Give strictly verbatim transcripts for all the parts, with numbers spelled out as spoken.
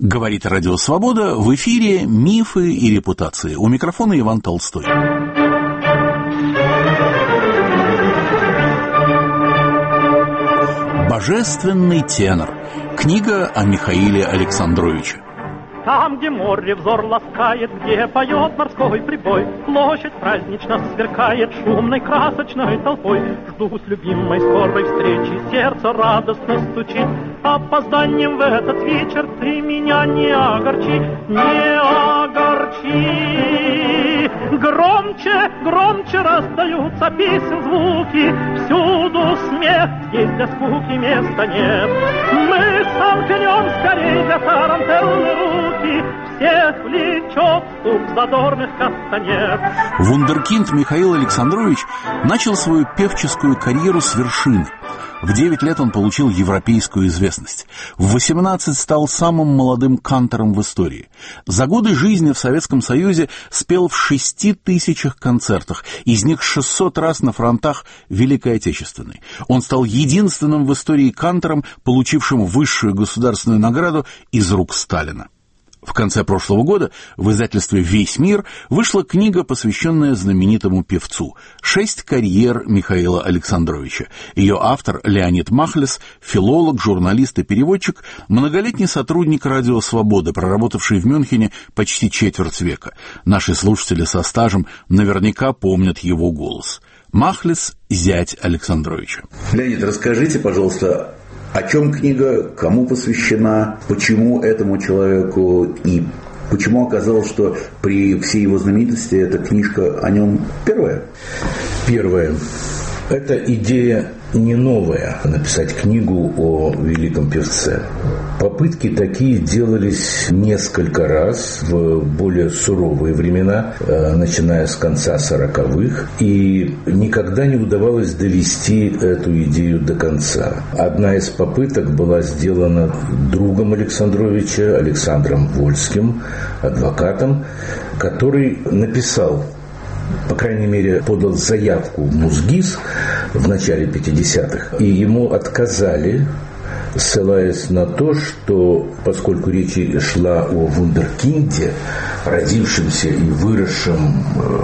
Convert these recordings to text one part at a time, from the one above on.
Говорит Радио Свобода, в эфире «Мифы и репутации». У микрофона Иван Толстой. Божественный тенор. Книга о Михаиле Александровиче. Там, где море взор ласкает, где поет морской прибой, площадь празднично сверкает шумной красочной толпой. Жду с любимой скорой встречи, сердце радостно стучит. Опозданием в этот вечер ты меня не огорчи, не огорчи. Громче, громче раздаются песен звуки, всюду смех, здесь для скуки места нет. Мы сомкнем скорей для тарантеллы руки, всех влечет стук задорных кастанет. Вундеркинд Михаил Александрович начал свою певческую карьеру с вершины. В девять лет он получил европейскую известность. В восемнадцать стал самым молодым кантором в истории. За годы жизни в Советском Союзе спел в шести тысячах концертах, из них шестьсот раз на фронтах Великой Отечественной. Он стал единственным в истории кантором, получившим высшую государственную награду из рук Сталина. В конце прошлого года в издательстве «Весь мир» вышла книга, посвященная знаменитому певцу «Шесть карьер Михаила Александровича». Ее автор Леонид Махлес, филолог, журналист и переводчик, многолетний сотрудник Радио Свобода, проработавший в Мюнхене почти четверть века. Наши слушатели со стажем наверняка помнят его голос. Махлес – зять Александровича. Леонид, расскажите, пожалуйста, о чем книга, кому посвящена, почему этому человеку и почему оказалось, что при всей его знаменитости эта книжка о нем первая? Первая. Эта идея не новая, написать книгу о великом певце. Попытки такие делались несколько раз в более суровые времена, начиная с конца сороковых, и никогда не удавалось довести эту идею до конца. Одна из попыток была сделана другом Александровича, Александром Вольским, адвокатом, который написал, по крайней мере, подал заявку в Музгиз в начале пятидесятых, и ему отказали, ссылаясь на то, что поскольку речь шла о вундеркинде, родившемся и выросшем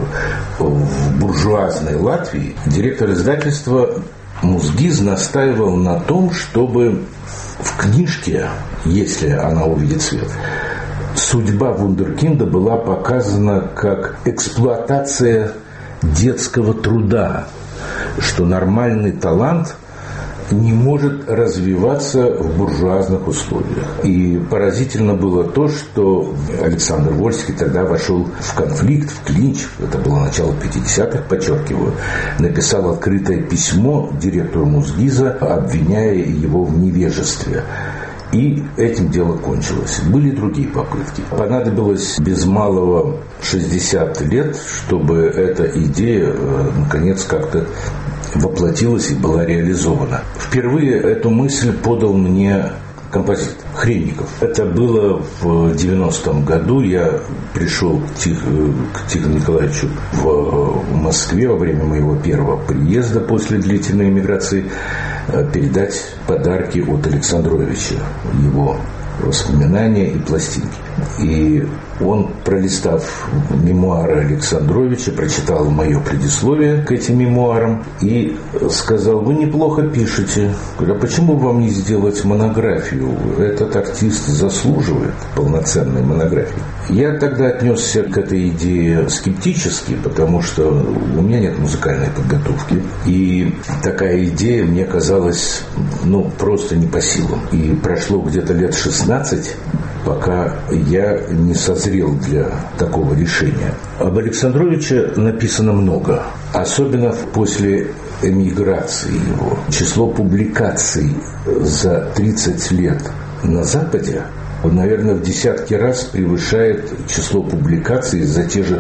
в буржуазной Латвии, директор издательства Музгиз настаивал на том, чтобы в книжке, если она увидит свет, судьба вундеркинда была показана как эксплуатация детского труда, что нормальный талант не может развиваться в буржуазных условиях. И поразительно было то, что Александр Вольский тогда вошел в конфликт, в клинч, это было начало пятидесятых, подчеркиваю, написал открытое письмо директору Музгиза, обвиняя его в невежестве. И этим дело кончилось. Были другие попытки. Понадобилось без малого шестьдесят лет, чтобы эта идея, наконец, как-то воплотилась и была реализована. Впервые эту мысль подал мне композитор Хренников. Это было в девяностом году. Я пришел к, Тих... к Тихону Николаевичу в Москве во время моего первого приезда после длительной эмиграции передать подарки от Александровича, его воспоминания и пластинки. И он, пролистав мемуары Александровича, прочитал мое предисловие к этим мемуарам и сказал: вы неплохо пишете. Говорю: а почему вам не сделать монографию? Этот артист заслуживает полноценной монографии. Я тогда отнесся к этой идее скептически, потому что у меня нет музыкальной подготовки. И такая идея мне казалась ну, просто не по силам. И прошло где-то лет шестнадцать, пока я не созрел для такого решения. Об Александровиче написано много, особенно после эмиграции его. Число публикаций за тридцать лет на Западе, наверное, в десятки раз превышает число публикаций за те же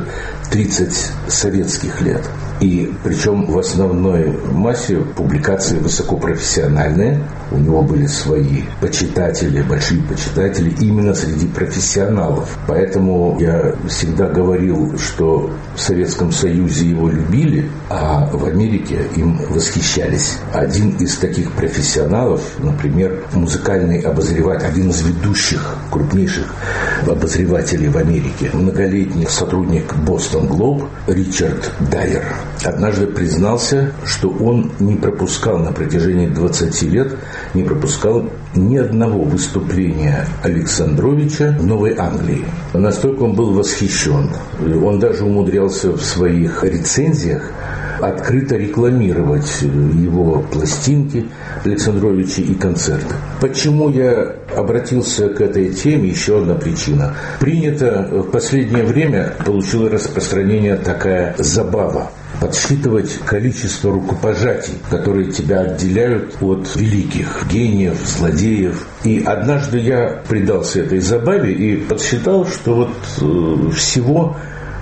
тридцать советских лет. И причем в основной массе публикации высокопрофессиональные. У него были свои почитатели, большие почитатели именно среди профессионалов. Поэтому я всегда говорил, что в Советском Союзе его любили, а в Америке им восхищались. Один из таких профессионалов, например, музыкальный обозреватель, один из ведущих, крупнейших обозревателей в Америке, многолетний сотрудник Бостон Глоб Ричард Дайер, однажды признался, что он не пропускал на протяжении двадцати лет, не пропускал ни одного выступления Александровича в Новой Англии. Настолько он был восхищен. Он даже умудрялся в своих рецензиях открыто рекламировать его пластинки Александровича и концерты. Почему я обратился к этой теме? Еще одна причина. Принято в последнее время, получила распространение такая забава: подсчитывать количество рукопожатий, которые тебя отделяют от великих гениев, злодеев. И однажды я предался этой забаве и подсчитал, что вот э, всего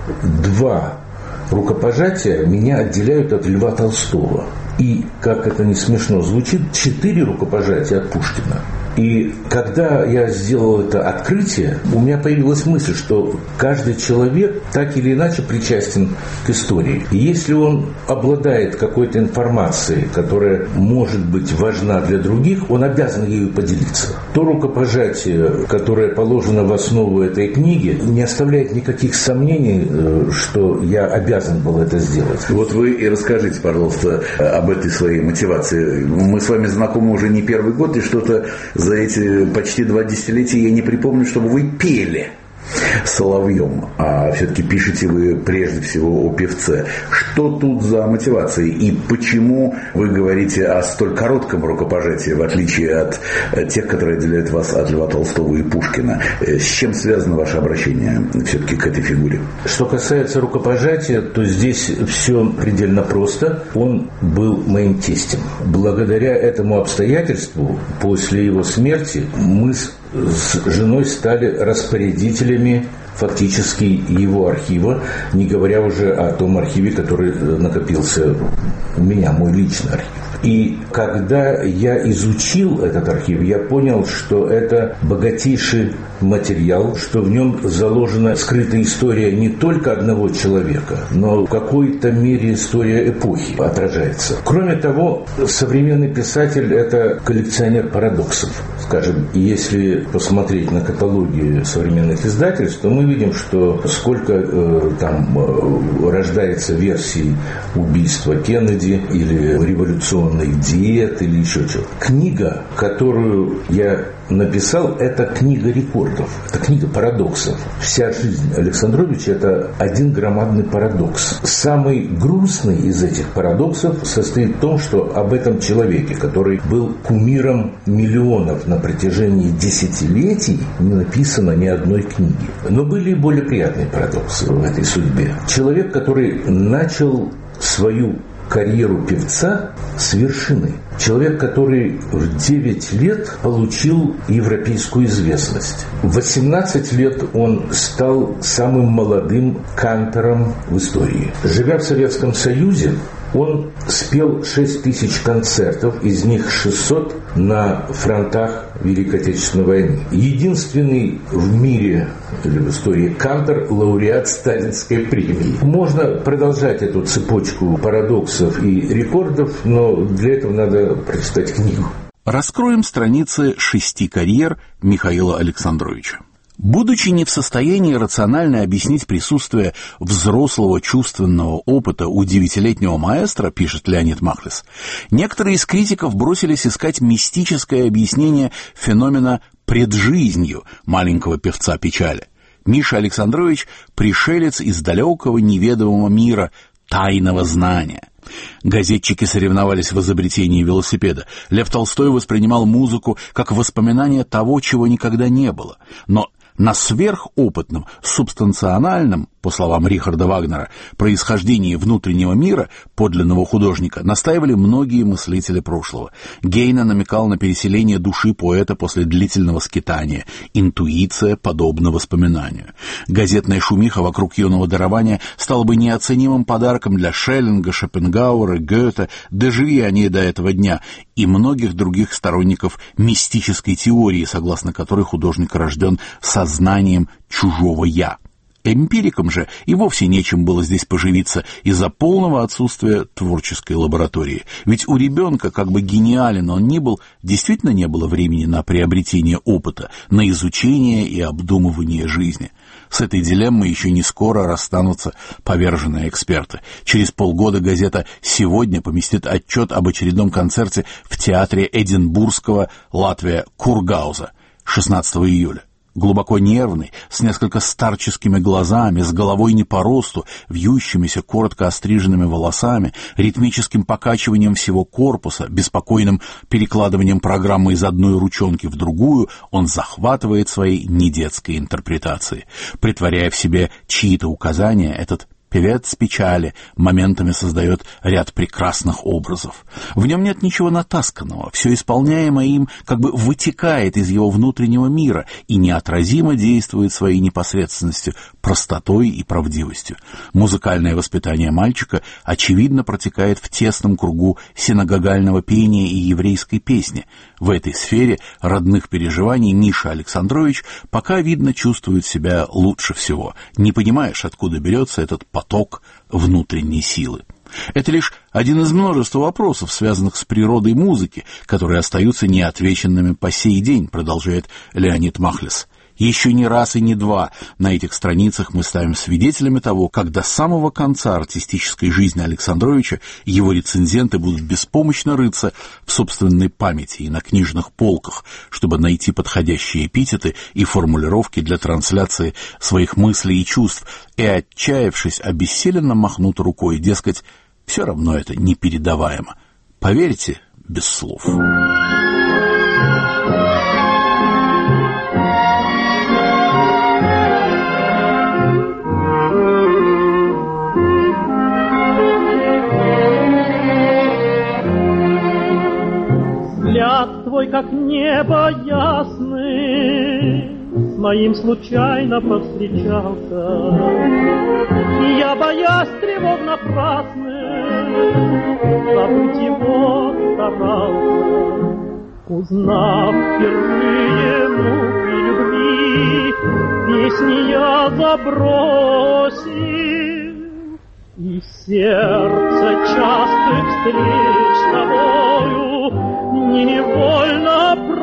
два рукопожатия меня отделяют от Льва Толстого. И, как это не смешно звучит, четыре рукопожатия от Пушкина. И когда я сделал это открытие, у меня появилась мысль, что каждый человек так или иначе причастен к истории. И если он обладает какой-то информацией, которая может быть важна для других, он обязан ею поделиться. То рукопожатие, которое положено в основу этой книги, не оставляет никаких сомнений, что я обязан был это сделать. Вот вы и расскажите, пожалуйста, об этой своей мотивации. Мы с вами знакомы уже не первый год, и что-то за эти почти два десятилетия я не припомню, чтобы вы пели соловьем, а все-таки пишете вы прежде всего о певце. Что тут за мотивация и почему вы говорите о столь коротком рукопожатии, в отличие от тех, которые отделяют вас от Льва Толстого и Пушкина? С чем связано ваше обращение все-таки к этой фигуре? Что касается рукопожатия, то здесь все предельно просто. Он был моим тестем. Благодаря этому обстоятельству, после его смерти, мы с с женой стали распорядителями фактически его архива, не говоря уже о том архиве, который накопился у меня, мой личный архив. И когда я изучил этот архив, я понял, что это богатейший материал, что в нем заложена скрытая история не только одного человека, но в какой-то мере история эпохи отражается. Кроме того, современный писатель – это коллекционер парадоксов. Скажем, если посмотреть на каталоги современных издательств, то мы видим, что сколько э, там э, рождается версий убийства Кеннеди или революционной диеты или еще чего. Книга, которую я написал, это книга рекордов, это книга парадоксов. Вся жизнь Александровича – это один громадный парадокс. Самый грустный из этих парадоксов состоит в том, что об этом человеке, который был кумиром миллионов на протяжении десятилетий, не написано ни одной книги. Но были и более приятные парадоксы в этой судьбе. Человек, который начал свою карьеру певца с вершины. Человек, который в девять лет получил европейскую известность. В восемнадцать лет он стал самым молодым кантором в истории. Живя в Советском Союзе, он спел шесть тысяч концертов, из них шестьсот на фронтах Великой Отечественной войны. Единственный в мире или в истории кантор, лауреат Сталинской премии. Можно продолжать эту цепочку парадоксов и рекордов, но для этого надо прочитать книгу. Раскроем страницы шести карьер Михаила Александровича. Будучи не в состоянии рационально объяснить присутствие взрослого чувственного опыта у девятилетнего маэстро, пишет Леонид Махлис, некоторые из критиков бросились искать мистическое объяснение феномена преджизнью маленького певца печали. Миша Александрович – пришелец из далекого неведомого мира тайного знания. Газетчики соревновались в изобретении велосипеда. Лев Толстой воспринимал музыку как воспоминание того, чего никогда не было. Но на сверхопытном, субстанциональном По словам Рихарда Вагнера, происхождение внутреннего мира подлинного художника настаивали многие мыслители прошлого. Гейне намекал на переселение души поэта после длительного скитания, интуиция подобна воспоминанию. Газетная шумиха вокруг юного дарования стала бы неоценимым подарком для Шеллинга, Шопенгауэра, Гёте, доживи они до этого дня, и многих других сторонников мистической теории, согласно которой художник рожден сознанием чужого «я». Эмпирикам же и вовсе нечем было здесь поживиться из-за полного отсутствия творческой лаборатории. Ведь у ребенка, как бы гениален он ни был, действительно не было времени на приобретение опыта, на изучение и обдумывание жизни. С этой дилеммой еще не скоро расстанутся поверженные эксперты. Через полгода газета «Сегодня» поместит отчет об очередном концерте в театре Эдинбургского Латвия Кургауза шестнадцатого июля. Глубоко нервный, с несколько старческими глазами, с головой не по росту, вьющимися коротко остриженными волосами, ритмическим покачиванием всего корпуса, беспокойным перекладыванием программы из одной ручонки в другую, он захватывает своей недетской интерпретацией. Притворяя в себе чьи-то указания, этот певец печали моментами создает ряд прекрасных образов. В нем нет ничего натасканного, все исполняемое им как бы вытекает из его внутреннего мира и неотразимо действует своей непосредственностью, простотой и правдивостью. Музыкальное воспитание мальчика очевидно протекает в тесном кругу синагогального пения и еврейской песни. В этой сфере родных переживаний Миша Александрович пока, видно, чувствует себя лучше всего. Не понимаешь, откуда берется этот поток внутренней силы. Это лишь один из множества вопросов, связанных с природой музыки, которые остаются неотвеченными по сей день, продолжает Леонид Махлес. Еще не раз и не два на этих страницах мы ставим свидетелями того, как до самого конца артистической жизни Александровича его рецензенты будут беспомощно рыться в собственной памяти и на книжных полках, чтобы найти подходящие эпитеты и формулировки для трансляции своих мыслей и чувств, и, отчаявшись, обессиленно махнут рукой, дескать, все равно это непередаваемо. Поверьте, без слов. Взгляд твой, как небо ясный, с моим случайно повстречался. И я, боясь тревог напрасных, забыть его старался. Узнав впервые муки любви, песни я забросил, и сердце частых встреч с тобою невольно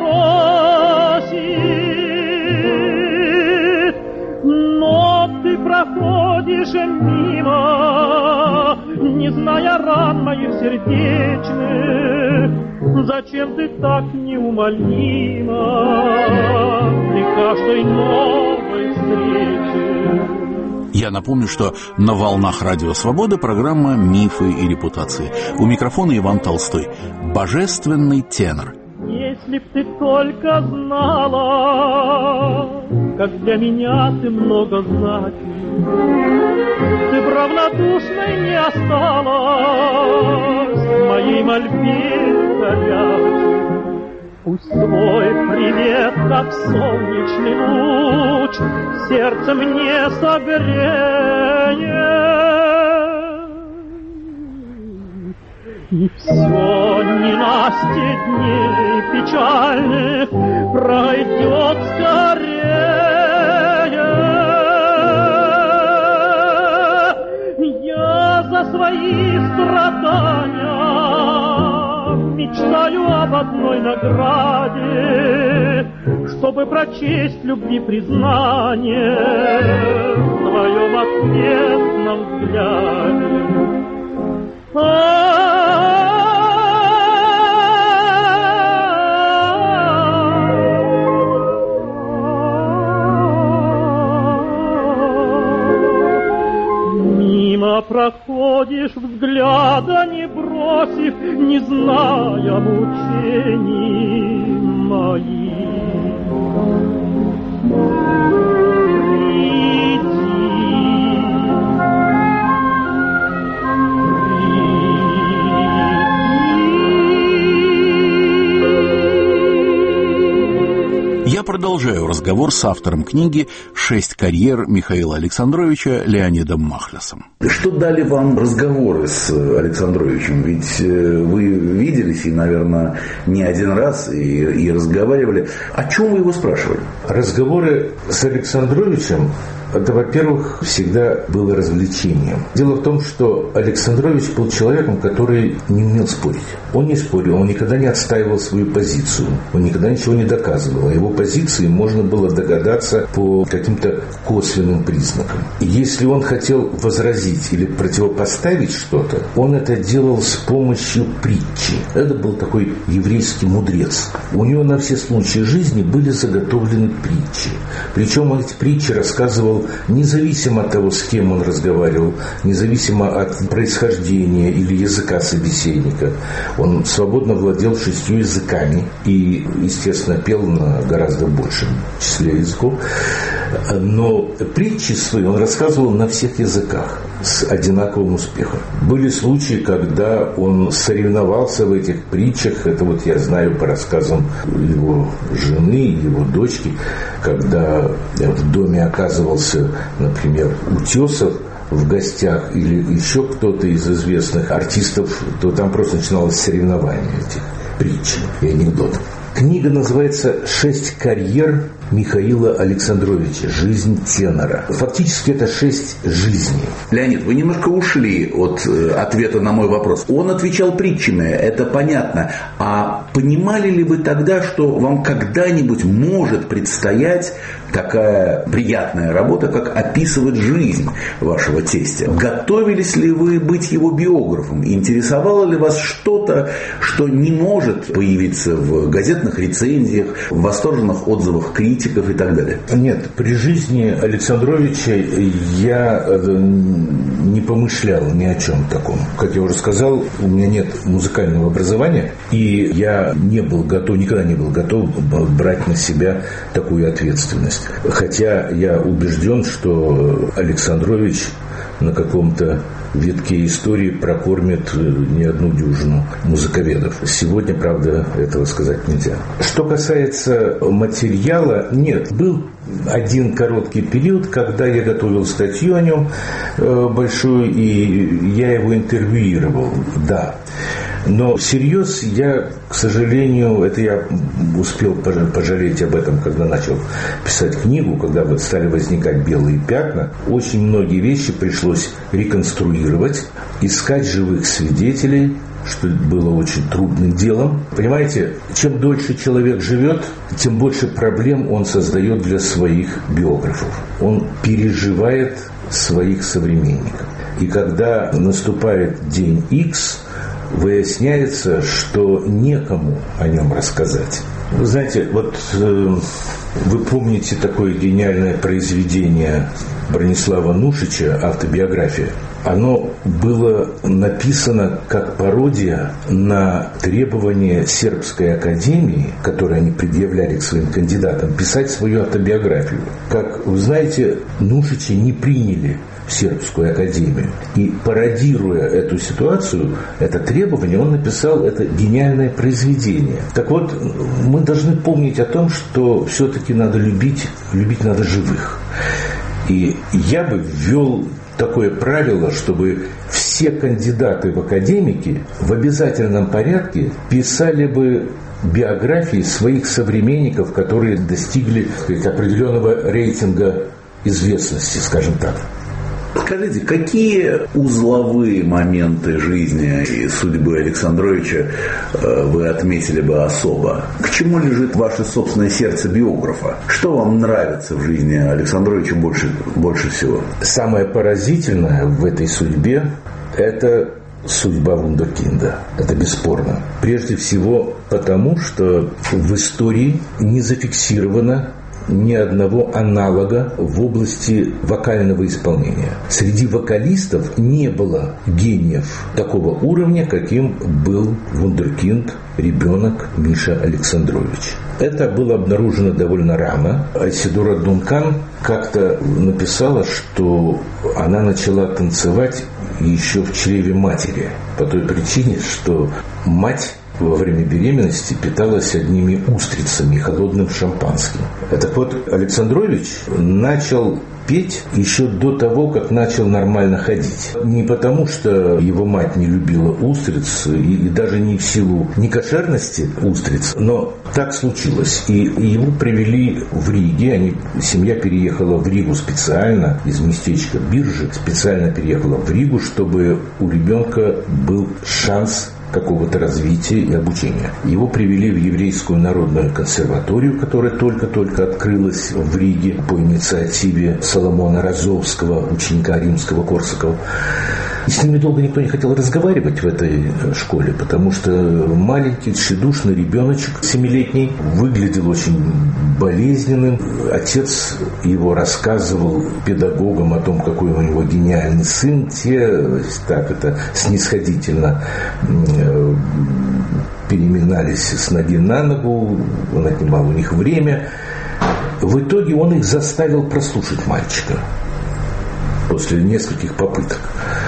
просит. Но ты проходишь мимо, не зная ран моих сердечных. Зачем ты так неумолима при каждой новой встрече? Я напомню, что на волнах Радио Свобода программа «Мифы и репутации». У микрофона Иван Толстой. Божественный тенор. Если б ты только знала, как для меня ты много значишь, ты б равнодушной не осталась в моей мольбе горячей. Пусть твой привет, как солнечный луч, сердце мне согреет. И все ненастье дней печальных пройдет скорее. Я за свои страдания мечтаю об одной награде, чтобы прочесть любви признание в твоем ответном взгляде. Мимо проходишь, взгляда не бросив, не зная мучений моих. Приди, продолжаю разговор с автором книги «Шесть карьер» Михаила Александровича Леонидом Махлесом. Что дали вам разговоры с Александровичем? Ведь вы виделись и, наверное, не один раз и, и разговаривали. О чем вы его спрашивали? Разговоры с Александровичем — это, во-первых, всегда было развлечением. Дело в том, что Александрович был человеком, который не умел спорить. Он не спорил, он никогда не отстаивал свою позицию, он никогда ничего не доказывал. О его позиции можно было догадаться по каким-то косвенным признакам. Если он хотел возразить или противопоставить что-то, он это делал с помощью притчи. Это был такой еврейский мудрец. У него на все случаи жизни были заготовлены притчи. Причем он эти притчи рассказывал независимо от того, с кем он разговаривал, независимо от происхождения или языка собеседника. Он свободно владел шестью языками и, естественно, пел на гораздо большем числе языков. Но притчи свои он рассказывал на всех языках с одинаковым успехом. Были случаи, когда он соревновался в этих притчах. Это вот я знаю по рассказам его жены, его дочки, когда в доме оказывался, например, Утесов в гостях или еще кто-то из известных артистов, то там просто начиналось соревнование этих притч и анекдотов. Книга называется «Шесть карьер» Михаила Александровича. Жизнь тенора. Фактически это шесть жизней. Леонид, вы немножко ушли от э, ответа на мой вопрос. Он отвечал притчами, это понятно. А понимали ли вы тогда, что вам когда-нибудь может предстоять такая приятная работа, как описывать жизнь вашего тестя? Готовились ли вы быть его биографом? Интересовало ли вас что-то, что не может появиться в газетных рецензиях, в восторженных отзывах критиков и так далее? Нет, при жизни Александровича я не помышлял ни о чем таком. Как я уже сказал, у меня нет музыкального образования, и я не был готов, никогда не был готов брать на себя такую ответственность. Хотя я убежден, что Александрович на каком-то витке истории прокормит не одну дюжину музыковедов. Сегодня, правда, этого сказать нельзя. Что касается материала, нет, был один короткий период, когда я готовил статью о нем большую, и я его интервьюировал, да. Но всерьез я, к сожалению, это я успел пожалеть об этом, когда начал писать книгу, когда вот стали возникать белые пятна. Очень многие вещи пришлось реконструировать, искать живых свидетелей, что было очень трудным делом. Понимаете, чем дольше человек живет, тем больше проблем он создает для своих биографов. Он переживает своих современников. И когда наступает день Икс, выясняется, что некому о нем рассказать. Вы знаете, вот э, вы помните такое гениальное произведение Бронислава Нушича «Автобиография». Оно было написано как пародия на требования Сербской академии, которые они предъявляли к своим кандидатам, писать свою автобиографию. Как вы знаете, Нушичи не приняли в Сербскую академию. И пародируя эту ситуацию, это требование, он написал это гениальное произведение. Так вот, мы должны помнить о том, что все-таки надо любить, любить надо живых. И я бы ввел такое правило, чтобы все кандидаты в академики в обязательном порядке писали бы биографии своих современников, которые достигли, так сказать, определенного рейтинга известности, скажем так. Скажите, какие узловые моменты жизни и судьбы Александровича вы отметили бы особо? К чему лежит ваше собственное сердце биографа? Что вам нравится в жизни Александровича больше, больше всего? Самое поразительное в этой судьбе – это судьба вундеркинда. Это бесспорно. Прежде всего потому, что в истории не зафиксировано ни одного аналога в области вокального исполнения. Среди вокалистов не было гениев такого уровня, каким был вундеркинд, ребенок Миша Александрович. Это было обнаружено довольно рано. Айседора Дункан как-то написала, что она начала танцевать еще в чреве матери, по той причине, что мать во время беременности питалась одними устрицами и холодным шампанским. Так вот, Александрович начал петь еще до того, как начал нормально ходить. Не потому, что его мать не любила устриц, и, и даже не в силу некошерности устриц, но так случилось. И, и его привели в Риге. Они, семья переехала в Ригу специально, из местечка Биржи, специально переехала в Ригу, чтобы у ребенка был шанс какого-то развития и обучения. Его привели в Еврейскую народную консерваторию, которая только-только открылась в Риге по инициативе Соломона Розовского, ученика римского Корсакова. И с ними долго никто не хотел разговаривать в этой школе, потому что маленький, тщедушный ребеночек семилетний выглядел очень болезненным. Отец его рассказывал педагогам о том, какой у него гениальный сын. Те так это снисходительно переминались с ноги на ногу, он отнимал у них время. В итоге он их заставил прослушать мальчика после нескольких попыток.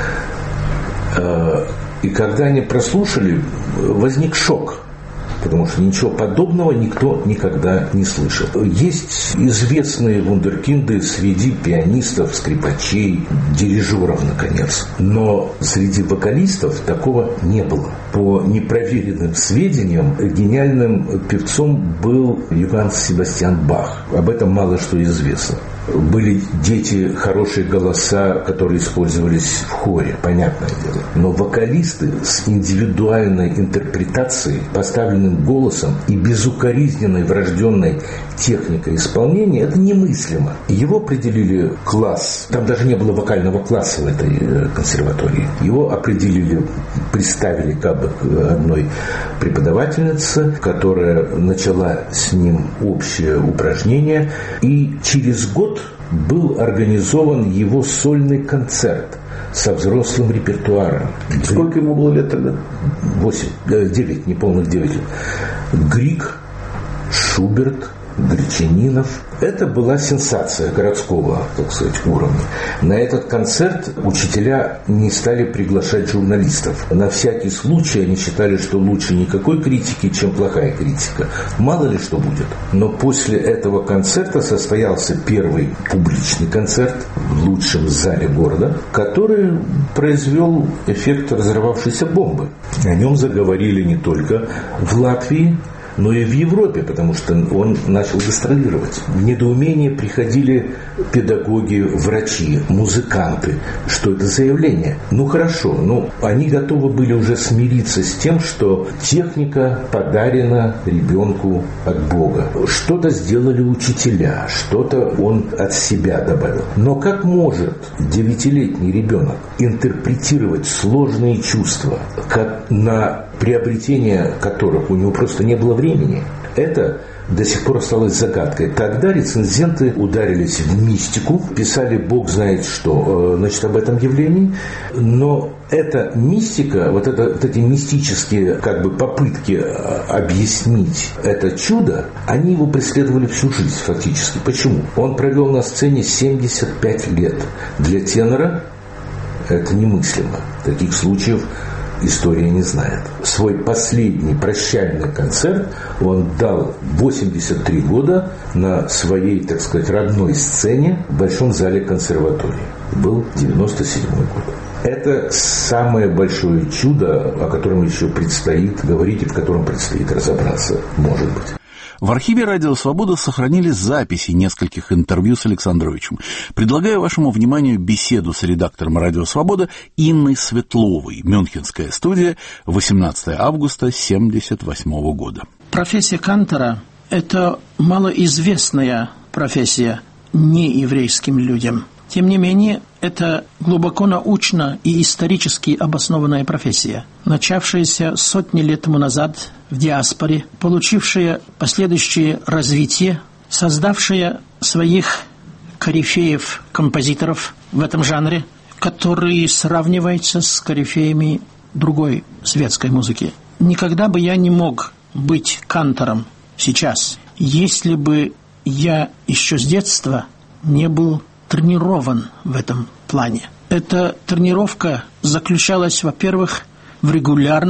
И когда они прослушали, возник шок, потому что ничего подобного никто никогда не слышал. Есть известные вундеркинды среди пианистов, скрипачей, дирижеров, наконец. Но среди вокалистов такого не было. По непроверенным сведениям, гениальным певцом был Иоганн Себастьян Бах. Об этом мало что известно. Были дети, хорошие голоса, которые использовались в хоре, понятное дело. Но вокалисты с индивидуальной интерпретацией, поставленным голосом и безукоризненной врожденной техникой исполнения, это немыслимо. Его определили класс. Там даже не было вокального класса в этой консерватории. Его определили, представили как бы одной преподавательнице, которая начала с ним общее упражнение. И через год был организован его сольный концерт со взрослым репертуаром. Сколько ему было лет тогда? Восемь, девять, неполных девять лет. Григ, Шуберт, Гречанинов. Это была сенсация городского, так сказать, уровня. На этот концерт учителя не стали приглашать журналистов. На всякий случай они считали, что лучше никакой критики, чем плохая критика. Мало ли что будет. Но после этого концерта состоялся первый публичный концерт в лучшем зале города, который произвел эффект разорвавшейся бомбы. О нем заговорили не только в Латвии, но и в Европе, потому что он начал гастролировать. В недоумение приходили педагоги, врачи, музыканты. Что это за явление? Ну хорошо, ну они готовы были уже смириться с тем, что техника подарена ребенку от Бога. Что-то сделали учителя, что-то он от себя добавил. Но как может девятилетний ребенок интерпретировать сложные чувства, как на приобретение которых у него просто не было времени, это до сих пор осталось загадкой. Тогда рецензенты ударились в мистику, писали бог знает что, значит, об этом явлении. Но эта мистика, вот, это, вот эти мистические как бы попытки объяснить это чудо, они его преследовали всю жизнь фактически. Почему? Он провел на сцене семьдесят пять лет. Для тенора это немыслимо. Таких случаев история не знает. Свой последний прощальный концерт он дал в восемьдесят три года на своей, так сказать, родной сцене в Большом зале консерватории. Был девяносто седьмой год. Это самое большое чудо, о котором еще предстоит говорить и в котором предстоит разобраться, может быть. В архиве «Радио Свобода» сохранились записи нескольких интервью с Александровичем. Предлагаю вашему вниманию беседу с редактором «Радио Свобода» Инной Светловой. Мюнхенская студия, восемнадцатого августа семьдесят восьмого года. Профессия кантора – это малоизвестная профессия нееврейским людям. Тем не менее, это глубоко научно и исторически обоснованная профессия, начавшаяся сотни лет тому назад в диаспоре, получившая последующее развитие, создавшая своих корифеев-композиторов в этом жанре, которые сравниваются с корифеями другой светской музыки. Никогда бы я не мог быть кантором сейчас, если бы я еще с детства не был тренирован в этом плане. Эта тренировка заключалась, во-первых, в регулярном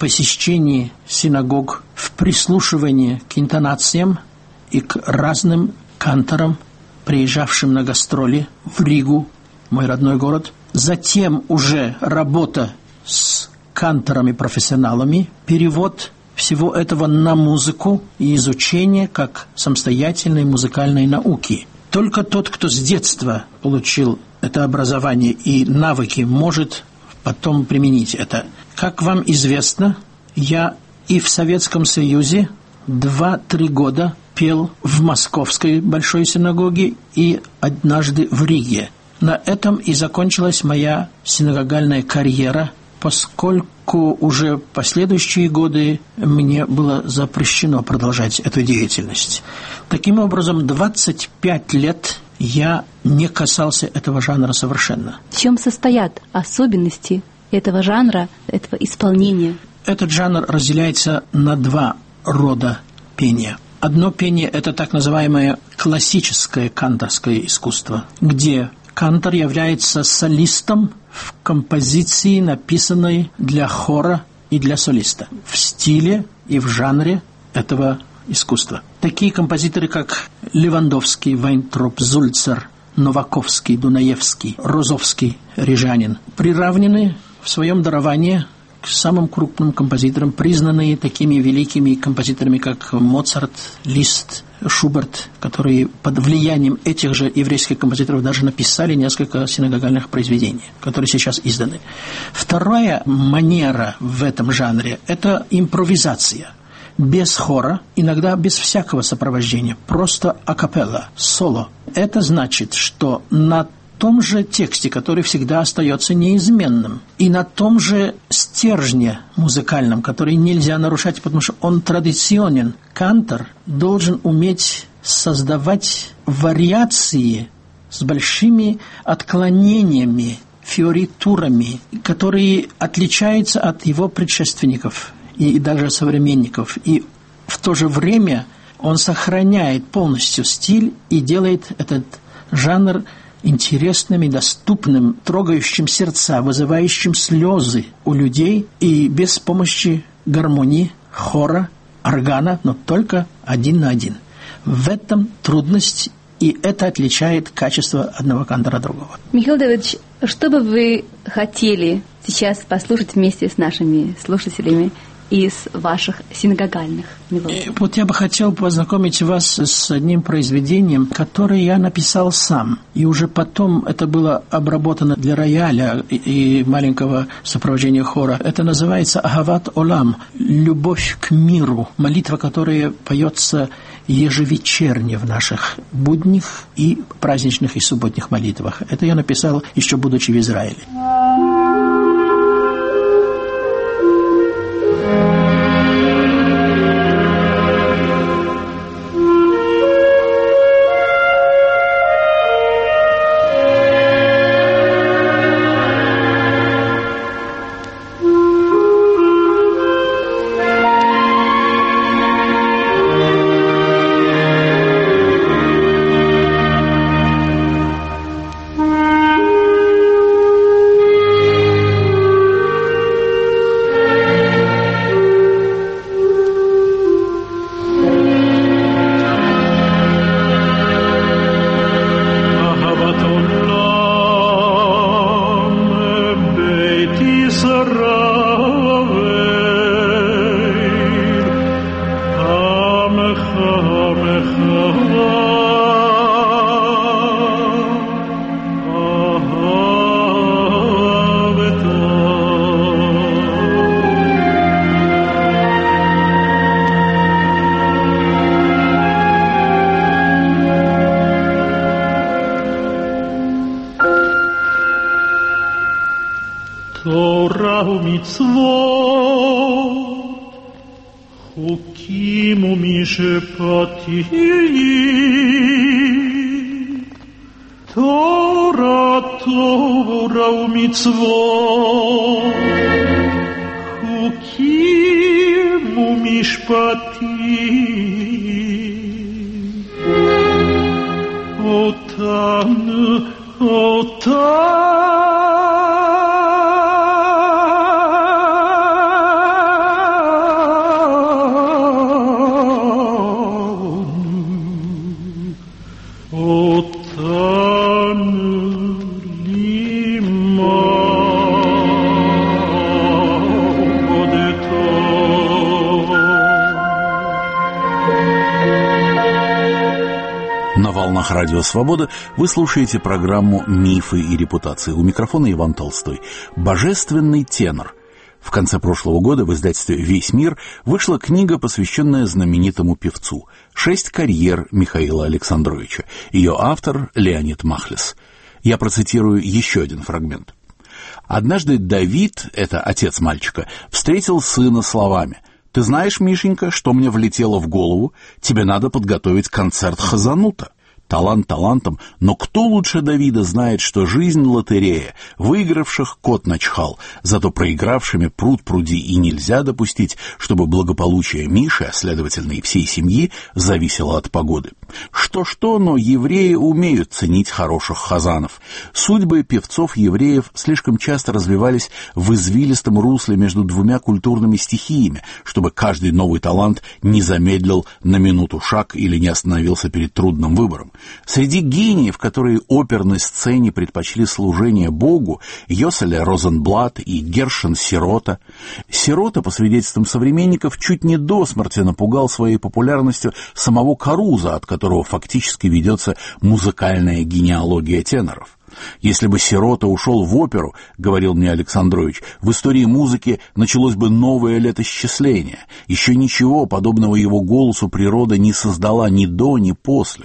посещении синагог, в прислушивании к интонациям и к разным канторам, приезжавшим на гастроли в Ригу, мой родной город. Затем уже работа с канторами-профессионалами, перевод всего этого на музыку и изучение как самостоятельной музыкальной науки. Только тот, кто с детства получил это образование и навыки, может потом применить это. Как вам известно, я и в Советском Союзе два-три года пел в Московской Большой Синагоге и однажды в Риге. На этом и закончилась моя синагогальная карьера, поскольку уже последующие годы мне было запрещено продолжать эту деятельность. Таким образом, двадцать пять лет я не касался этого жанра совершенно. В чем состоят особенности этого жанра, этого исполнения? Этот жанр разделяется на два рода пения. Одно пение – это так называемое классическое канторское искусство, где кантор является солистом в композиции, написанной для хора и для солиста, в стиле и в жанре этого искусства. Такие композиторы, как Левандовский, Вайнтроп, Зульцер, Новаковский, Дунаевский, Розовский, Рижанин, приравнены в своем даровании к самым крупным композиторам, признанные такими великими композиторами, как Моцарт, Лист, Шуберт, которые под влиянием этих же еврейских композиторов даже написали несколько синагогальных произведений, которые сейчас изданы. Вторая манера в этом жанре – это импровизация. Без хора, иногда без всякого сопровождения, просто акапелла, соло. Это значит, что на том же тексте, который всегда остается неизменным, и на том же стержне музыкальном, который нельзя нарушать, потому что он традиционен. Кантор должен уметь создавать вариации с большими отклонениями, фиоритурами, которые отличаются от его предшественников и даже современников. И в то же время он сохраняет полностью стиль и делает этот жанр интересным и доступным, трогающим сердца, вызывающим слезы у людей и без помощи гармонии, хора, органа, но только один на один. В этом трудность, и это отличает качество одного кантора от другого. Михаил Давыдович, что бы вы хотели сейчас послушать вместе с нашими слушателями из ваших синагогальных мелодий? Вот я бы хотел познакомить вас с одним произведением, которое я написал сам. И уже потом это было обработано для рояля и маленького сопровождения хора. Это называется «Ахават Олам» – «Любовь к миру», молитва, которая поется ежевечерне в наших будних и праздничных и субботних молитвах. Это я написал, еще будучи в Израиле. תורה ומצוות, חוקים ומשפטים, תורה, תורה ומצוות, חוקים ומשפטים, אותם, אותם На волнах Радио Свобода вы слушаете программу «Мифы и репутации». У микрофона Иван Толстой. «Божественный тенор». В конце прошлого года в издательстве «Весь мир» вышла книга, посвященная знаменитому певцу «Шесть карьер» Михаила Александровича. Ее автор Леонид Махлис. Я процитирую еще один фрагмент. «Однажды Давид, это отец мальчика, встретил сына словами: «Ты знаешь, Мишенька, что мне влетело в голову? Тебе надо подготовить концерт Хазанута». Талант талантом, но кто лучше Давида знает, что жизнь лотерея, выигравших кот начхал, зато проигравшими пруд пруди, и нельзя допустить, чтобы благополучие Миши, а следовательно и всей семьи, зависело от погоды. Что-что, но евреи умеют ценить хороших хазанов. Судьбы певцов-евреев слишком часто развивались в извилистом русле между двумя культурными стихиями, чтобы каждый новый талант не замедлил на минуту шаг или не остановился перед трудным выбором. Среди гениев, которые оперной сцене предпочли служение Богу, Йосель Розенблат и Гершен Сирота. Сирота, по свидетельствам современников, чуть не до смерти напугал своей популярностью самого Каруза, от которого фактически ведется музыкальная генеалогия теноров. «Если бы Сирота ушел в оперу, — говорил мне Александрович, — в истории музыки началось бы новое летосчисление. Еще ничего подобного его голосу природа не создала ни до, ни после».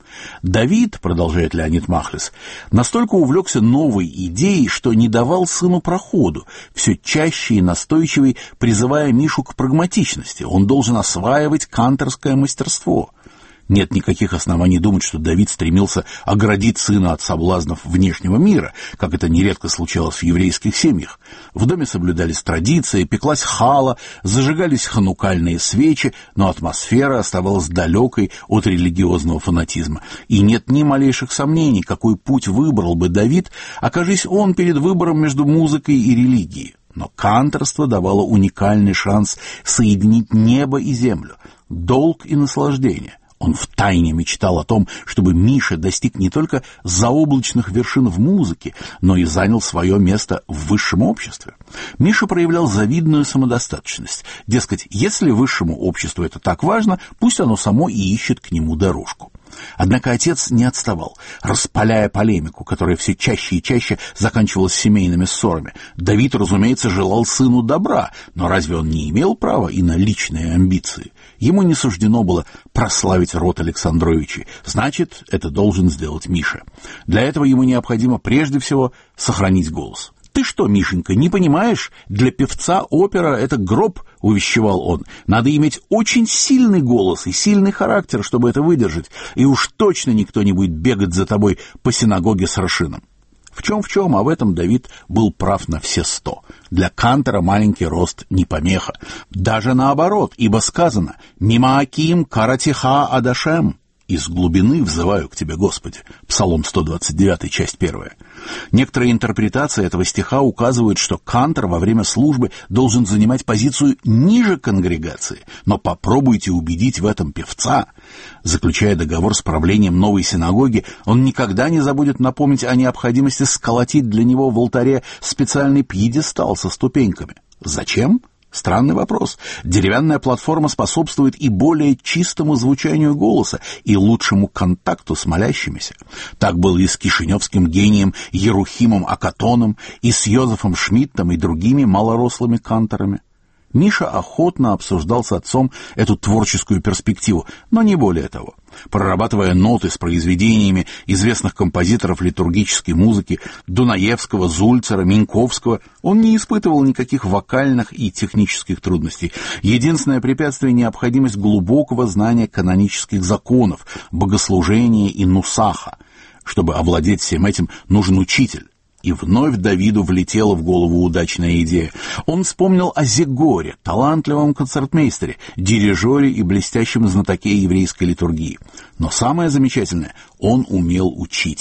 Давид, продолжает Леонид Махлис, настолько увлекся новой идеей, что не давал сыну проходу, все чаще и настойчивее призывая Мишу к прагматичности. Он должен осваивать канторское мастерство. Нет никаких оснований думать, что Давид стремился оградить сына от соблазнов внешнего мира, как это нередко случалось в еврейских семьях. В доме соблюдались традиции, пеклась хала, зажигались ханукальные свечи, но атмосфера оставалась далекой от религиозного фанатизма. И нет ни малейших сомнений, какой путь выбрал бы Давид, окажись он перед выбором между музыкой и религией. Но канторство давало уникальный шанс соединить небо и землю, долг и наслаждение. Он втайне мечтал о том, чтобы Миша достиг не только заоблачных вершин в музыке, но и занял свое место в высшем обществе. Миша проявлял завидную самодостаточность. Дескать, если высшему обществу это так важно, пусть оно само и ищет к нему дорожку. Однако отец не отставал, распаляя полемику, которая все чаще и чаще заканчивалась семейными ссорами. Давид, разумеется, желал сыну добра, но разве он не имел права и на личные амбиции? Ему не суждено было прославить род Александровичей, значит, это должен сделать Миша. Для этого ему необходимо прежде всего сохранить голос. «Ты что, Мишенька, не понимаешь? Для певца опера — это гроб», — увещевал он. «Надо иметь очень сильный голос и сильный характер, чтобы это выдержать, и уж точно никто не будет бегать за тобой по синагоге с рашином». В чем-в чем, а в этом Давид был прав на все сто. Для кантора маленький рост не помеха. Даже наоборот, ибо сказано «Мимааким каратиха адашем». «Из глубины взываю к тебе, Господи». Псалом сто двадцать девять, часть первая. Некоторые интерпретации этого стиха указывают, что кантор во время службы должен занимать позицию ниже конгрегации. Но попробуйте убедить в этом певца. Заключая договор с правлением новой синагоги, он никогда не забудет напомнить о необходимости сколотить для него в алтаре специальный пьедестал со ступеньками. Зачем? Странный вопрос. Деревянная платформа способствует и более чистому звучанию голоса, и лучшему контакту с молящимися. Так было и с кишиневским гением Ерухимом Акатоном, и с Йозефом Шмидтом, и другими малорослыми канторами. Миша охотно обсуждал с отцом эту творческую перспективу, но не более того. Прорабатывая ноты с произведениями известных композиторов литургической музыки Дунаевского, Зульцера, Миньковского, он не испытывал никаких вокальных и технических трудностей. Единственное препятствие — необходимость глубокого знания канонических законов, богослужения и нусаха. Чтобы овладеть всем этим, нужен учитель. И вновь Давиду влетела в голову удачная идея. Он вспомнил о Зигоре, талантливом концертмейстере, дирижере и блестящем знатоке еврейской литургии. Но самое замечательное — он умел учить.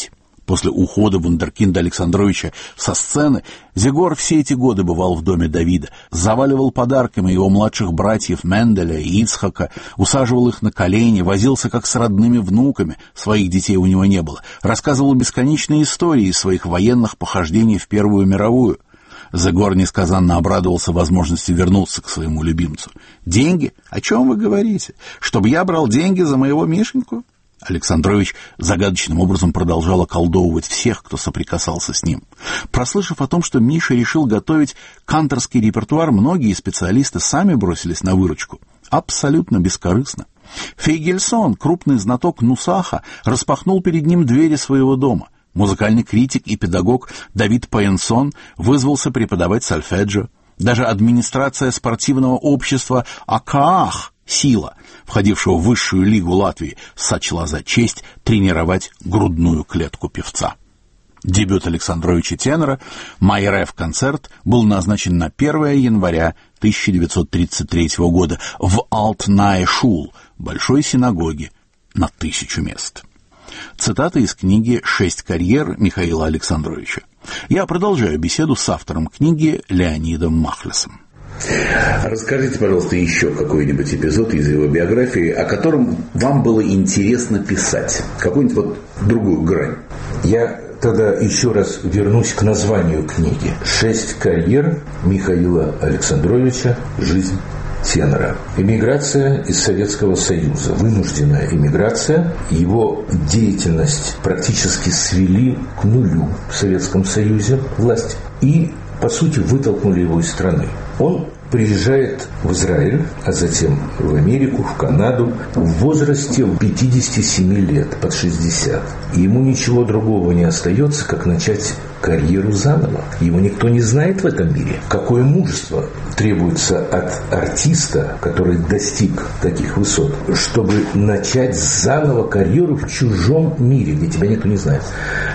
После ухода вундеркинда Александровича со сцены Зигор все эти годы бывал в доме Давида, заваливал подарками его младших братьев Менделя и Ицхака, усаживал их на колени, возился как с родными внуками, своих детей у него не было, рассказывал бесконечные истории из своих военных похождений в Первую мировую. Зигор несказанно обрадовался возможности вернуться к своему любимцу. «Деньги? О чем вы говорите? Чтобы я брал деньги за моего Мишеньку?» Александрович загадочным образом продолжал околдовывать всех, кто соприкасался с ним. Прослышав о том, что Миша решил готовить канторский репертуар, многие специалисты сами бросились на выручку. Абсолютно бескорыстно. Фейгельсон, крупный знаток Нусаха, распахнул перед ним двери своего дома. Музыкальный критик и педагог Давид Паенсон вызвался преподавать сольфеджио. Даже администрация спортивного общества «Акаах» «Сила», входившего в высшую лигу Латвии, сочла за честь тренировать грудную клетку певца. Дебют Александровича тенора «Майреф-концерт» был назначен на первое января тысяча девятьсот тридцать третьего года в Алтнай-Шул, большой синагоге, на тысячу мест. Цитата из книги «Шесть карьер» Михаила Александровича. Я продолжаю беседу с автором книги Леонидом Махлесом. Расскажите, пожалуйста, еще какой-нибудь эпизод из его биографии, о котором вам было интересно писать. Какую-нибудь вот другую грань. Я тогда еще раз вернусь к названию книги. «Шесть карьер» Михаила Александровича. Жизнь тенора. Эмиграция из Советского Союза, вынужденная эмиграция. Его деятельность практически свели к нулю в Советском Союзе власть и, по сути, вытолкнули его из страны. Он приезжает в Израиль, а затем в Америку, в Канаду в возрасте пятидесяти семи лет, под шестьдесят. И ему ничего другого не остается, как начать карьеру заново. Его никто не знает в этом мире. Какое мужество требуется от артиста, который достиг таких высот, чтобы начать заново карьеру в чужом мире, где тебя никто не знает.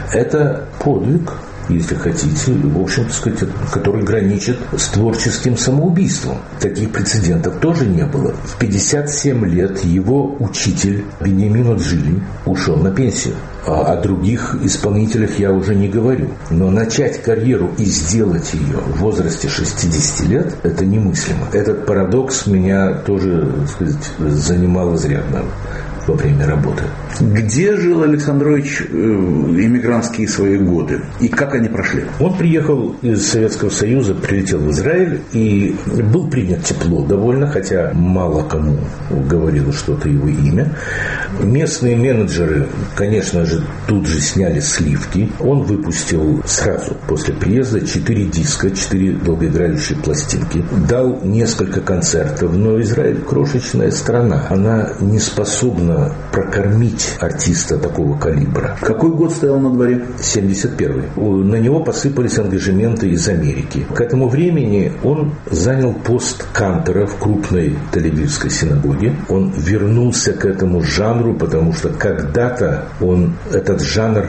Это подвиг, если хотите, в общем, так сказать, который граничит с творческим самоубийством. Таких прецедентов тоже не было. В пятьдесят семь лет его учитель Беньямин Отжилин ушел на пенсию. А о других исполнителях я уже не говорю. Но начать карьеру и сделать ее в возрасте шестидесяти лет – это немыслимо. Этот парадокс меня тоже, так сказать, занимал изрядно во время работы. Где жил Александрович иммигрантские свои годы? И как они прошли? Он приехал из Советского Союза, прилетел в Израиль и был принят тепло довольно, хотя мало кому говорило что-то его имя. Местные менеджеры, конечно же, тут же сняли сливки. Он выпустил сразу после приезда четыре диска, четыре долгоиграющие пластинки. Дал несколько концертов, но Израиль крошечная страна. Она не способна прокормить артиста такого калибра. Какой год стоял на дворе? семьдесят первый. На него посыпались ангажементы из Америки. К этому времени он занял пост кантора в крупной Тель-Авивской синагоге. Он вернулся к этому жанру, потому что когда-то он этот жанр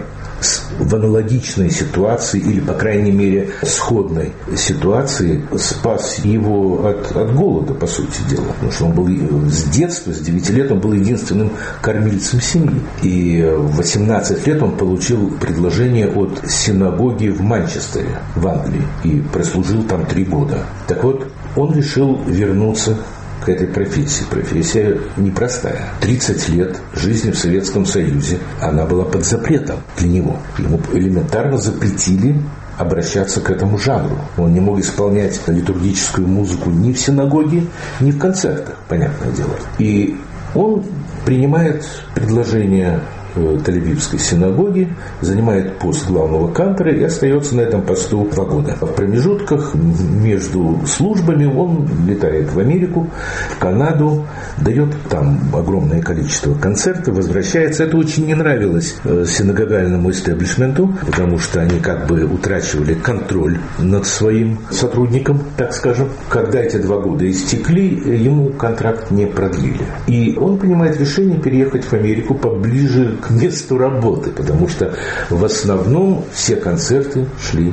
в аналогичной ситуации, или, по крайней мере, сходной ситуации, спас его от, от голода, по сути дела. Потому что он был с детства, с девяти лет, он был единственным кормильцем семьи. И в восемнадцать лет он получил предложение от синагоги в Манчестере, в Англии, и прослужил там три года. Так вот, он решил вернуться к этой профессии. Профессия непростая. тридцать лет жизни в Советском Союзе, она была под запретом для него. Ему элементарно запретили обращаться к этому жанру. Он не мог исполнять литургическую музыку ни в синагоге, ни в концертах, понятное дело. И он принимает предложение Тель-Авивской синагоги, занимает пост главного кантора и остается на этом посту два года. В промежутках между службами он летает в Америку, в Канаду, дает там огромное количество концертов, возвращается. Это очень не нравилось синагогальному истеблишменту, потому что они как бы утрачивали контроль над своим сотрудником, так скажем. Когда эти два года истекли, ему контракт не продлили. И он принимает решение переехать в Америку поближе к месту работы, потому что в основном все концерты шли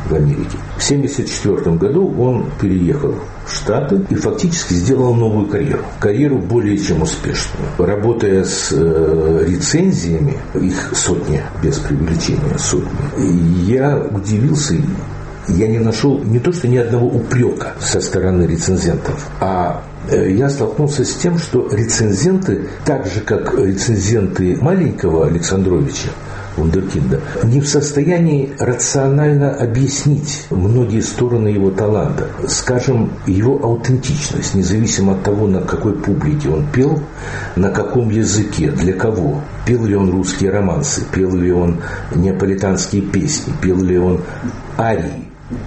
в Америке. В семьдесят четвёртом году он переехал в Штаты и фактически сделал новую карьеру. Карьеру более чем успешную. Работая с э, рецензиями, их сотни, без преувеличения, сотни, я удивился, я не нашел не то что ни одного упрека со стороны рецензентов, а я столкнулся с тем, что рецензенты, так же как рецензенты маленького Александровича, вундеркинда, не в состоянии рационально объяснить многие стороны его таланта. Скажем, его аутентичность, независимо от того, на какой публике он пел, на каком языке, для кого. Пел ли он русские романсы, пел ли он неаполитанские песни, пел ли он арии,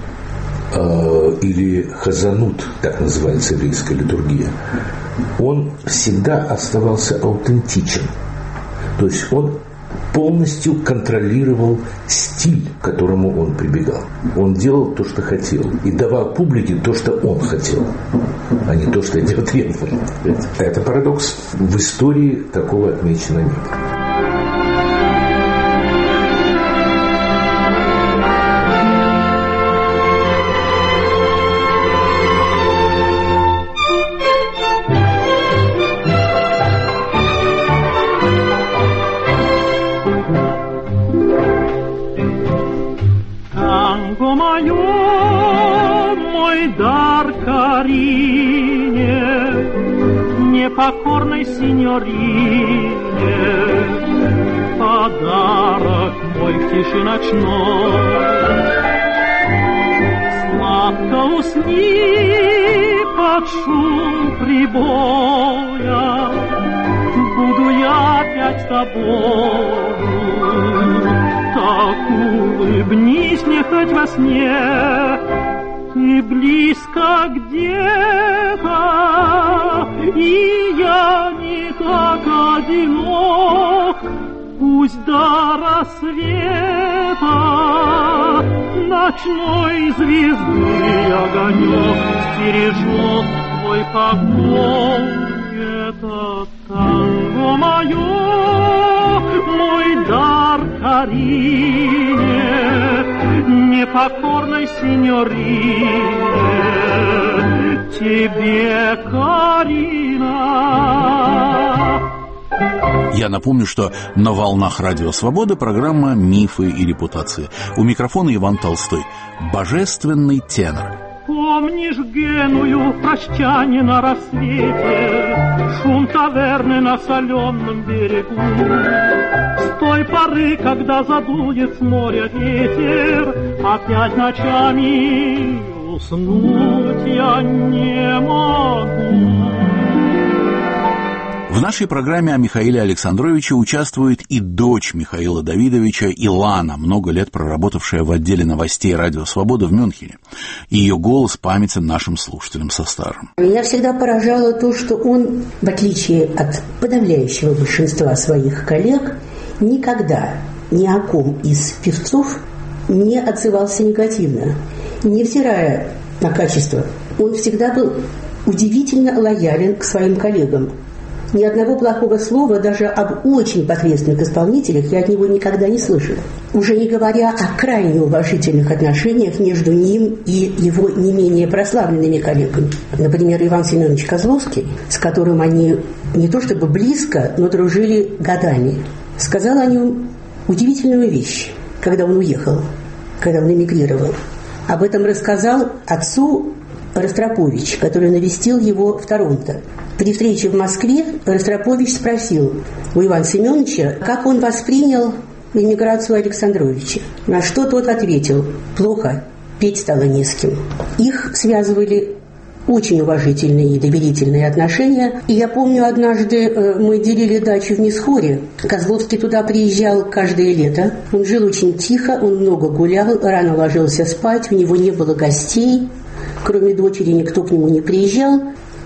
или хазанут, так называется еврейская литургия, он всегда оставался аутентичен. То есть он полностью контролировал стиль, к которому он прибегал. Он делал то, что хотел, и давал публике то, что он хотел, а не то, что делает Венфель. Это парадокс. В истории такого отмечено не было. Покорной синьорине подарок мой в тиши ночной. Сладко усни под шум прибоя, буду я опять с тобою. Так улыбнись мне хоть во сне, ты близко где-то, и я не так одинок. Пусть до рассвета ночной звезды огонек стережет твой покой. Это танго мое, мой дар Карине, непокорной синьорине, тебе, Карина. Я напомню, что на волнах Радио Свобода программа «Мифы и репутации». У микрофона Иван Толстой. Божественный тенор. Помнишь Геную, прощание на рассвете, шум таверны на соленом берегу? С той поры, когда задует с моря ветер, опять ночами уснуть я не могу. В нашей программе о Михаиле Александровиче участвует и дочь Михаила Давидовича, Илана, много лет проработавшая в отделе новостей «Радио Свобода» в Мюнхене. Ее голос памятен нашим слушателям со старым. Меня всегда поражало то, что он, в отличие от подавляющего большинства своих коллег, никогда ни о ком из певцов не отзывался негативно. Невзирая на качество, он всегда был удивительно лоялен к своим коллегам. Ни одного плохого слова даже об очень посредственных исполнителях я от него никогда не слышала. Уже не говоря о крайне уважительных отношениях между ним и его не менее прославленными коллегами. Например, Иван Семенович Козловский, с которым они не то чтобы близко, но дружили годами, сказал о нем удивительную вещь, когда он уехал, когда он эмигрировал. Об этом рассказал отцу Ростропович, который навестил его в Торонто. При встрече в Москве Ростропович спросил у Ивана Семеновича, как он воспринял эмиграцию Александровича. На что тот ответил: плохо, петь стало не с кем. Их связывали очень уважительные и доверительные отношения. И я помню, однажды мы делили дачу в Мисхоре. Козловский туда приезжал каждое лето. Он жил очень тихо, он много гулял, рано ложился спать, у него не было гостей. Кроме дочери никто к нему не приезжал.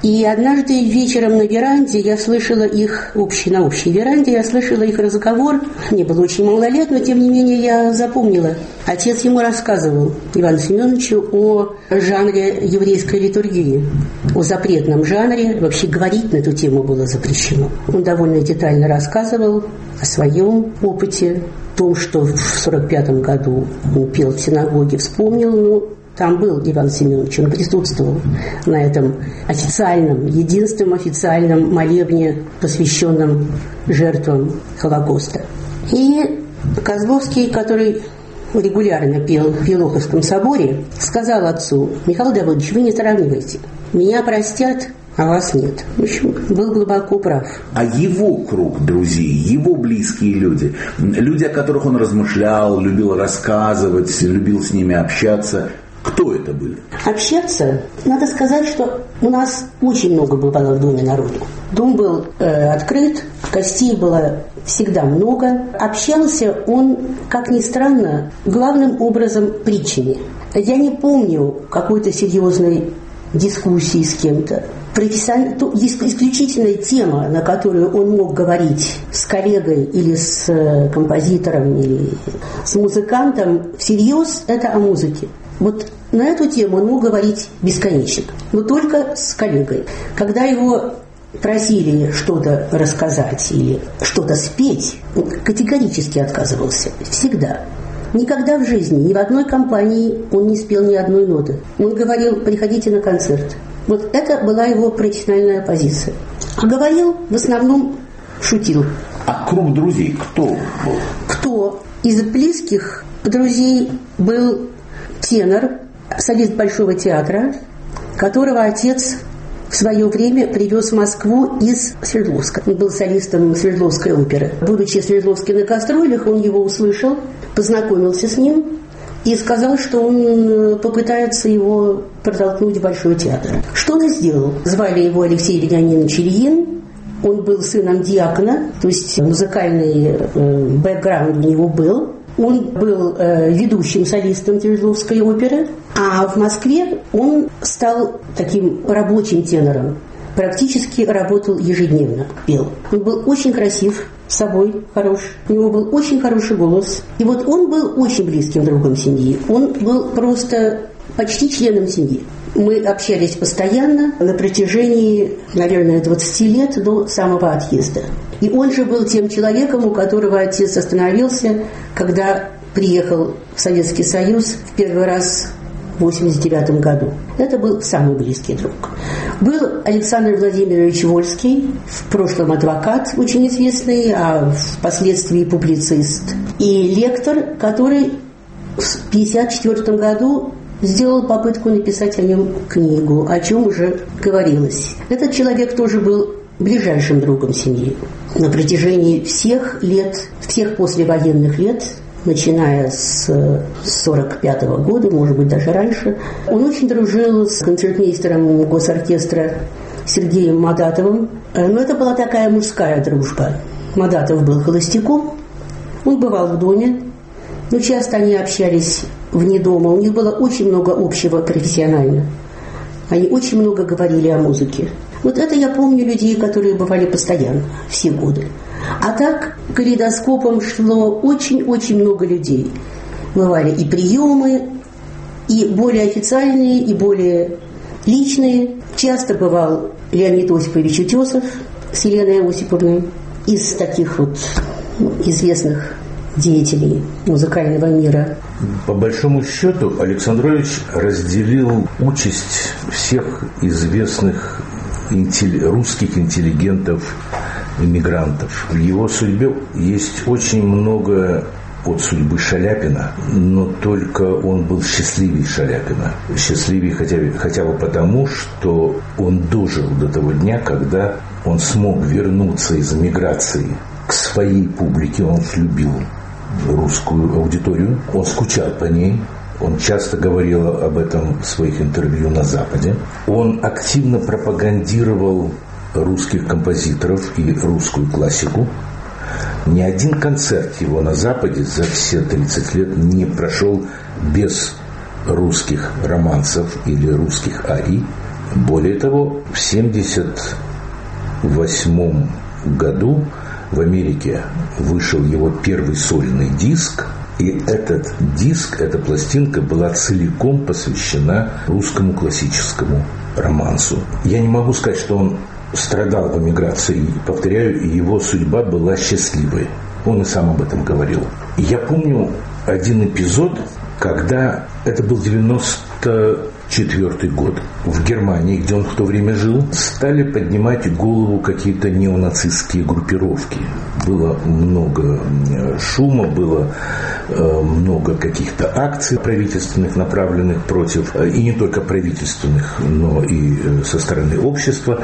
И однажды вечером на веранде я слышала их, общей, на общей веранде, я слышала их разговор. Мне было очень мало лет, но тем не менее я запомнила. Отец ему рассказывал, Ивану Семеновичу, о жанре еврейской литургии, о запретном жанре. Вообще говорить на эту тему было запрещено. Он довольно детально рассказывал о своем опыте, о том, что в сорок пятом году он пел в синагоге, вспомнил, ну, там был Иван Семенович, он присутствовал на этом официальном, единственном официальном молебне, посвященном жертвам Холокоста. И Козловский, который регулярно пел в Елоховском соборе, сказал отцу: Михаил Давыдович, вы не сравнивайте. Меня простят, а вас нет. В общем, был глубоко прав. А его круг друзей, его близкие люди, люди, о которых он размышлял, любил рассказывать, любил с ними общаться, кто это были? Общаться, надо сказать, что у нас очень много бывало в доме народу. Дом был э, открыт, гостей было всегда много. Общался он, как ни странно, главным образом притчами. Я не помню какой-то серьезной дискуссии с кем-то. Профессион... Исключительная тема, на которую он мог говорить с коллегой или с композитором, или с музыкантом всерьез, это о музыке. Вот на эту тему он мог говорить бесконечно, но только с коллегой. Когда его просили что-то рассказать или что-то спеть, он категорически отказывался. Всегда. Никогда в жизни, ни в одной компании он не спел ни одной ноты. Он говорил: приходите на концерт. Вот это была его профессиональная позиция. А говорил, в основном шутил. А круг друзей кто был? Кто? Из близких друзей был тенор, солист Большого театра, которого отец в свое время привез в Москву из Свердловска. Он был солистом Свердловской оперы. Будучи в Свердловске на гастролях, он его услышал, познакомился с ним и сказал, что он попытается его протолкнуть в Большой театр. Что он и сделал. Звали его Алексей Вениаминович Ильин. Он был сыном диакона, то есть музыкальный э, бэкграунд у него был. Он был э, ведущим солистом Свердловской оперы, а в Москве он стал таким рабочим тенором. Практически работал ежедневно, пел. Он был очень красив, с собой хорош, у него был очень хороший голос. И вот он был очень близким другом семьи. Он был просто почти членом семьи. Мы общались постоянно на протяжении, наверное, двадцати лет до самого отъезда. И он же был тем человеком, у которого отец остановился, когда приехал в Советский Союз в первый раз в восемьдесят девятом году. Это был самый близкий друг. Был Александр Владимирович Вольский, в прошлом адвокат очень известный, а впоследствии публицист. И лектор, который в пятьдесят четвёртом году сделал попытку написать о нем книгу, о чем уже говорилось. Этот человек тоже был ближайшим другом семьи. На протяжении всех лет, всех послевоенных лет, начиная с сорок пятого года, может быть, даже раньше, он очень дружил с концертмейстером госоркестра Сергеем Мадатовым. Но это была такая мужская дружба. Мадатов был холостяком, он бывал в доме, но часто они общались вне дома. У них было очень много общего профессионально. Они очень много говорили о музыке. Вот это я помню людей, которые бывали постоянно, все годы. А так калейдоскопом шло очень-очень много людей. Бывали и приемы, и более официальные, и более личные. Часто бывал Леонид Осипович Утесов с Еленой Осиповной. Из таких вот известных деятелей музыкального мира. По большому счету Александрович разделил участь всех известных русских интеллигентов, иммигрантов. В его судьбе есть очень много от судьбы Шаляпина, но только он был счастливее Шаляпина. Счастливее хотя, хотя бы потому, что он дожил до того дня, когда он смог вернуться из эмиграции к своей публике. Он любил русскую аудиторию, он скучал по ней. Он часто говорил об этом в своих интервью на Западе. Он активно пропагандировал русских композиторов и русскую классику. Ни один концерт его на Западе за все тридцать лет не прошел без русских романсов или русских арий. Более того, в семьдесят восьмом году в Америке вышел его первый сольный диск, и этот диск, эта пластинка была целиком посвящена русскому классическому романсу. Я не могу сказать, что он страдал в эмиграции. Повторяю, его судьба была счастливой. Он и сам об этом говорил. Я помню один эпизод, когда это был девяносто четвёртый год. В Германии, где он в то время жил, стали поднимать голову какие-то неонацистские группировки. Было много шума, было много каких-то акций правительственных, направленных против, и не только правительственных, но и со стороны общества.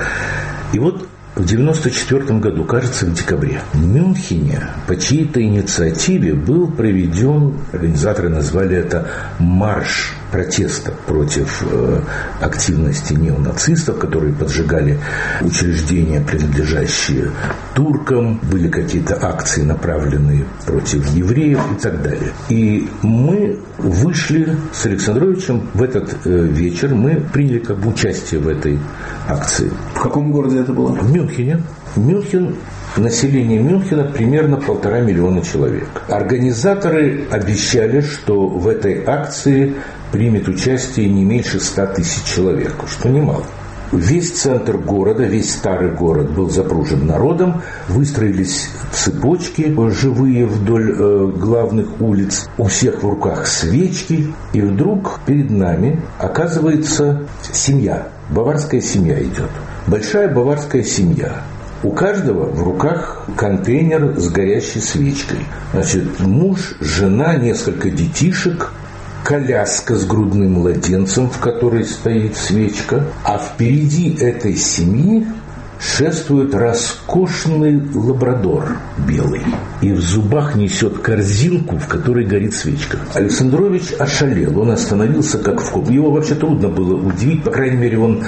И вот в девяносто четвёртом году, кажется, в декабре, в Мюнхене по чьей-то инициативе был проведен, организаторы назвали это марш протеста против э, активности неонацистов, которые поджигали учреждения, принадлежащие туркам, были какие-то акции, направленные против евреев и так далее. И мы вышли с Александровичем в этот э, вечер, мы приняли как бы участие в этой акции. В каком городе это было? В Мюнхене. Мюнхен, население Мюнхена примерно полтора миллиона человек. Организаторы обещали, что в этой акции примет участие не меньше ста тысяч человек, что немало. Весь центр города, весь старый город был запружен народом, выстроились цепочки живые вдоль э, главных улиц, у всех в руках свечки, и вдруг перед нами оказывается семья, баварская семья идет, большая баварская семья. У каждого в руках контейнер с горящей свечкой. Значит, муж, жена, несколько детишек, коляска с грудным младенцем, в которой стоит свечка, а впереди этой семьи шествует роскошный лабрадор белый и в зубах несет корзинку, в которой горит свечка. Александрович ошалел, он остановился как вкопанный. Его вообще трудно было удивить, по крайней мере, он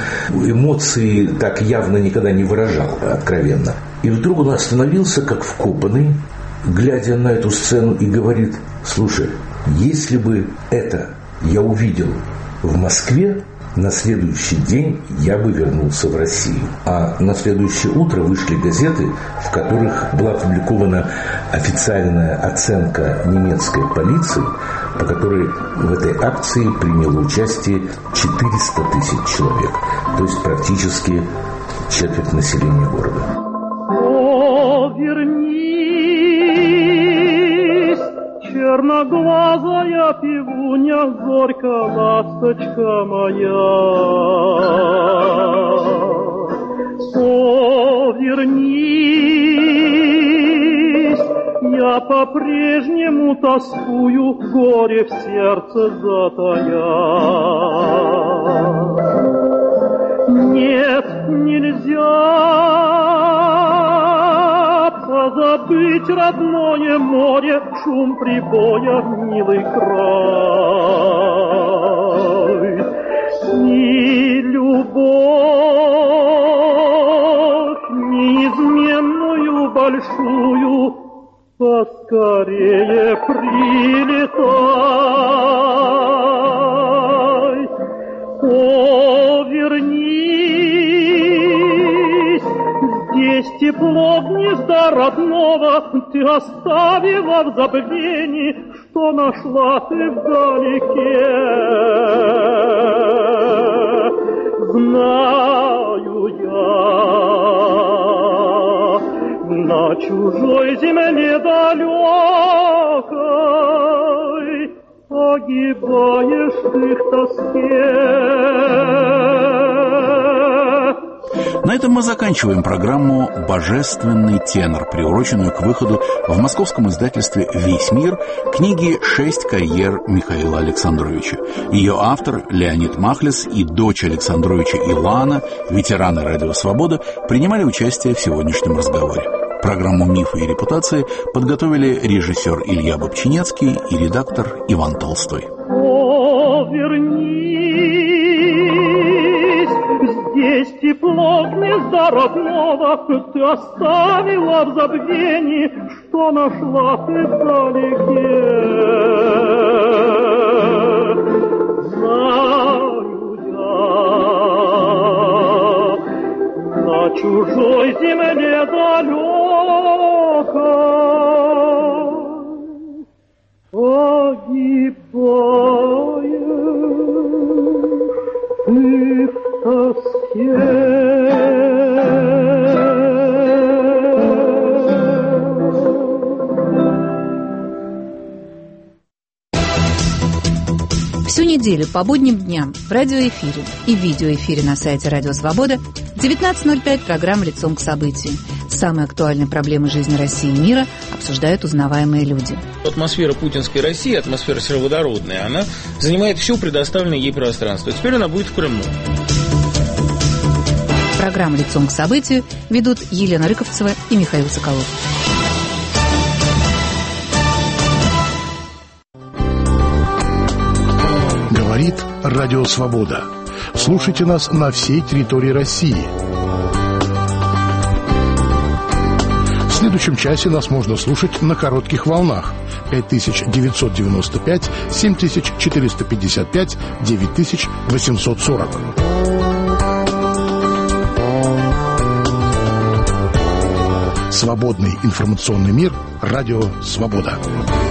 эмоции так явно никогда не выражал откровенно. И вдруг он остановился как вкопанный, глядя на эту сцену, и говорит: слушай, если бы это я увидел в Москве, на следующий день я бы вернулся в Россию. А на следующее утро вышли газеты, в которых была опубликована официальная оценка немецкой полиции, по которой в этой акции приняло участие четыреста тысяч человек. То есть практически четверть населения города. О, вернись, черноглазая пивуня, горько, ласточка моя. О, вернись, я по-прежнему тоскую, горе в сердце затая. Нет, нельзя позабыть родное море, шум прибоя, милый край. И любовь неизменную большую поскорее прилетай. О, вернись, здесь тепло гнезда родного ты оставила в забвении, что нашла ты вдалеке. Знаю я, на чужой земле далекой погибаешь ты в тоске. На этом мы заканчиваем программу «Божественный тенор», приуроченную к выходу в московском издательстве «Весь мир» книги «Шесть карьер» Михаила Александровича. Ее автор Леонид Махлес и дочь Александровича Илана, ветераны «Радио Свобода», принимали участие в сегодняшнем разговоре. Программу «Мифы и репутации» подготовили режиссер Илья Бобчинецкий и редактор Иван Толстой. О, вернись, здесь тепло гнезда родного ты оставила в забвении, что нашла ты вдалеке. Знаю я, ты в тоске. Всю неделю по будним дням в радиоэфире и видеоэфире на сайте Радио Свобода в девятнадцать ноль пять программа «Лицом к событию». Самые актуальные проблемы жизни России и мира обсуждают узнаваемые люди. Атмосфера путинской России, атмосфера сероводородная, она занимает все предоставленное ей пространство. Теперь она будет в Крыму. Программу «Лицом к событию» ведут Елена Рыковцева и Михаил Соколов. Говорит Радио Свобода. Слушайте нас на всей территории России. В следующем часе нас можно слушать на коротких волнах пять тысяч девятьсот девяносто пять, семь тысяч четыреста пятьдесят пять, девять тысяч восемьсот сорок. Свободный информационный мир. Радио Свобода.